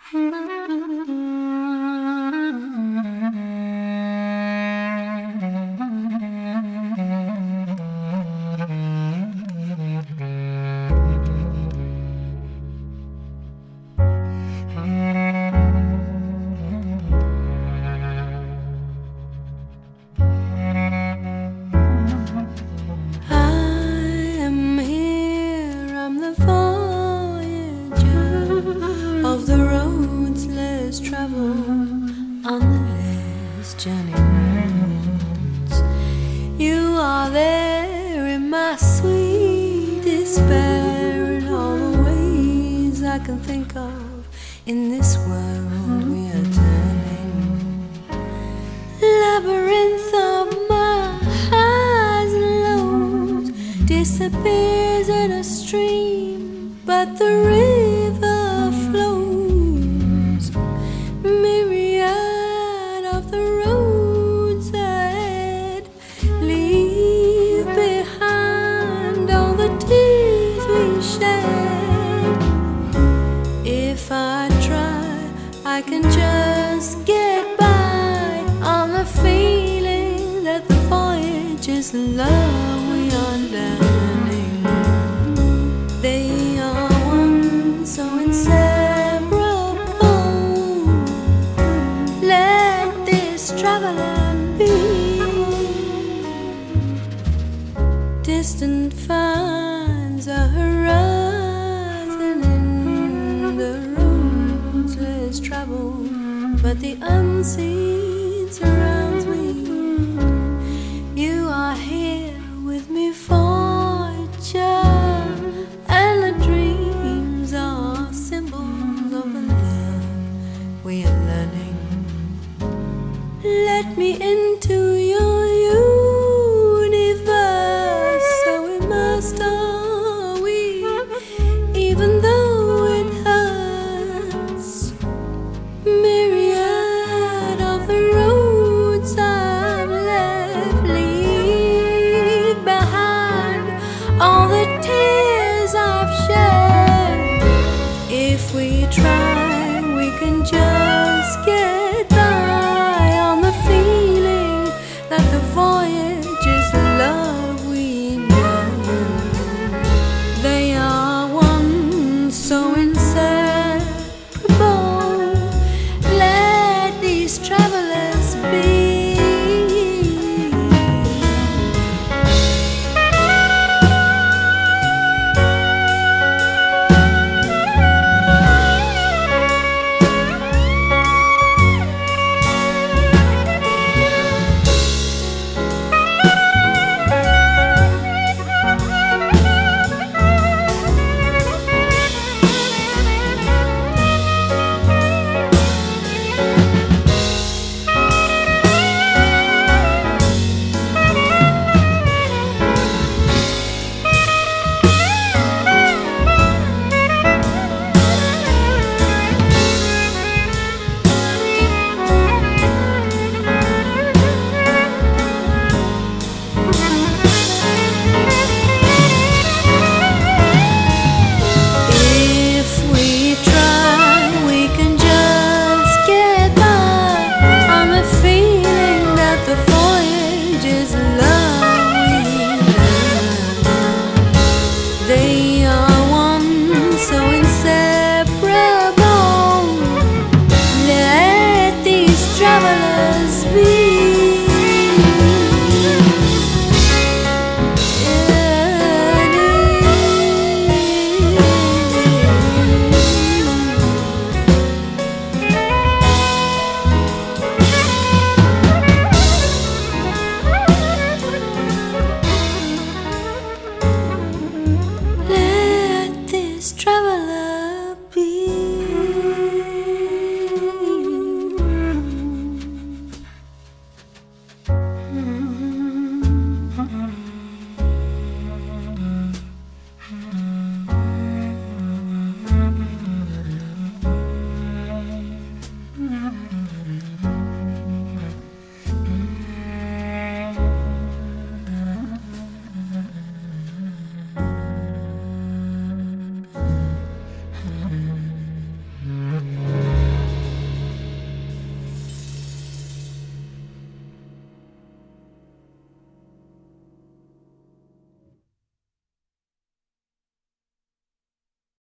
Of the roads less traveled on the less journey roads. You are there in my sweet despair, in all the ways I can think of. In this world we are turning, labyrinth of my highs and lows disappears in a stream, but the river flows. Myriad of the roads ahead leave behind all the tears we shed. If I try, I can just get by on the feeling that the voyage is love we are learning. They are one so inseparable. Let this traveler be. Distant finds a horizon in the roads less traveled, but the unseen surrounds me. You are here with me for each other, and the dreams are symbols of the love we are learning. Let me into your universe, so immersed are we, even though it hurts. Myriad of the roads I've left leave behind all the tears I've shed. If we try, we can just get